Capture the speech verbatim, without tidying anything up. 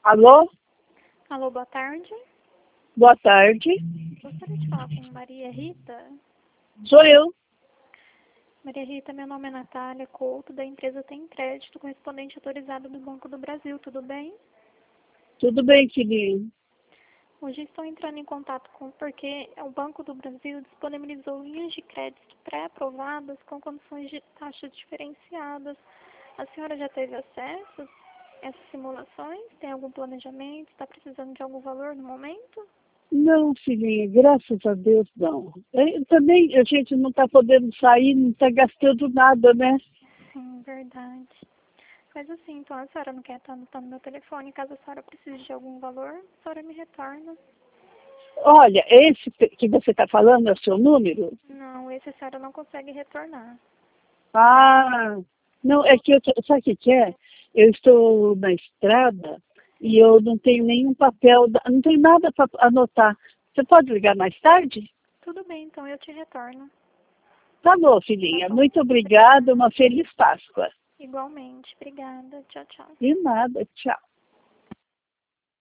Alô? Alô, boa tarde. Boa tarde. Gostaria de falar com Maria Rita. Sou eu. Maria Rita, meu nome é Natália Couto, da empresa Tem Crédito, correspondente autorizado do Banco do Brasil, tudo bem? Tudo bem, filhinho? Hoje estou entrando em contato com porque o Banco do Brasil disponibilizou linhas de crédito pré-aprovadas com condições de taxas diferenciadas. A senhora já teve acesso a essas simulações? Tem algum planejamento? Está precisando de algum valor no momento? Não, filhinha, graças a Deus, não. Eu, também a gente não está podendo sair, não está gastando nada, né? Sim, verdade. Mas assim, então a senhora não quer estar anotando meu telefone. Caso a senhora precise de algum valor, a senhora me retorna. Olha, esse que você está falando é o seu número? Não, esse a senhora não consegue retornar. Ah, não, é que eu, tô- sabe o que que é? Eu estou na estrada e eu não tenho nenhum papel, da- não tenho nada para anotar. Você pode ligar mais tarde? Tudo bem, então eu te retorno. Tá bom, Tá filhinha. bom? Muito obrigada. Uma feliz Páscoa. Igualmente. Obrigada. Tchau, tchau. De nada. Tchau.